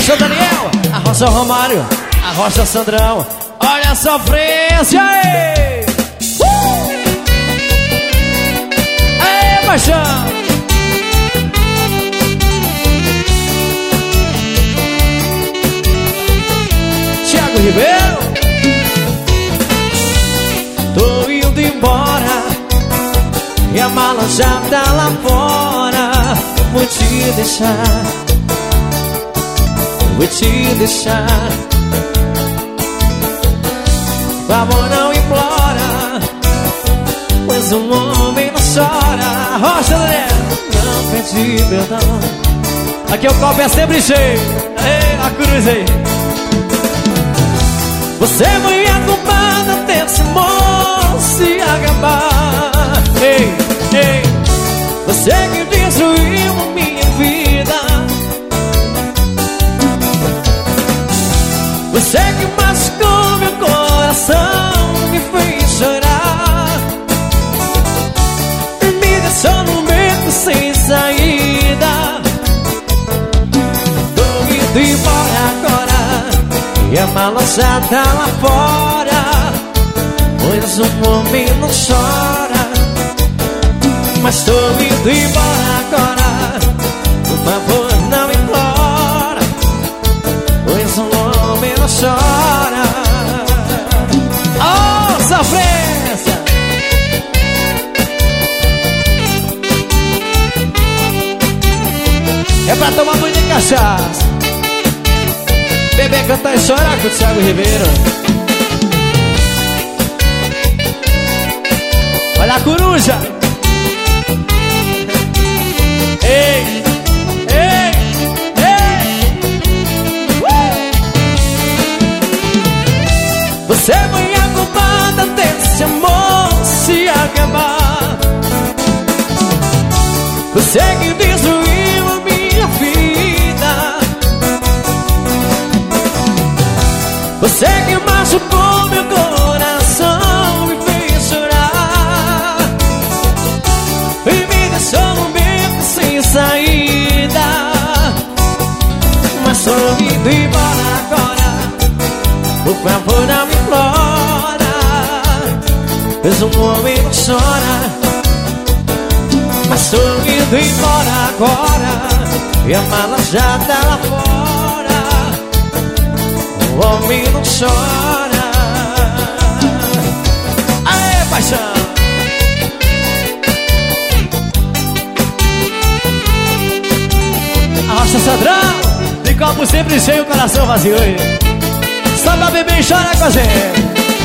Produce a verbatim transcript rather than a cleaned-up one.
Rocha Daniel, a Rocha Romário, a Rocha Sandrão. Olha a sofrência aí. uh! Aê, paixão. Thiago Ribeiro. Tô indo embora e a mala já tá lá fora. Vou te deixar, vou te deixar. O amor não implora, pois um homem não chora. Rocha Daniel, não pedi perdão. Aqui o copo é sempre cheio. Ei, a cruz aí. Você foi a culpada desse amor se acabar. Ei, ei, você que destruiu a minha vida. Você que machucou meu coração, me fez chorar, me deixou no beco sem saída. Tô indo embora agora e a mala já tá lá fora, pois um homem não chora. Mas tô indo embora agora, por favor não implora, pois um homem não chora. Oh, sofrência! É pra tomar banho de cachaça, beber, cantar e chorar com o Thiago Ribeiro. Olha a coruja. Ei, ei, ei. uh! Você foi a culpada desse amor se acabar. Você que destruiu a minha vida. Você que machucou meu coração, me fez chorar e me deixou no beco sem saída. Mas tô indo embora agora, por favor não me implora, pois um homem não chora. Mas tô indo embora agora e a mala já tá lá fora, o homem não chora. Aê, paixão! A Rocha Sandrão, de copo sempre cheio, coração vazio. Só pra beber e chorar com a gente.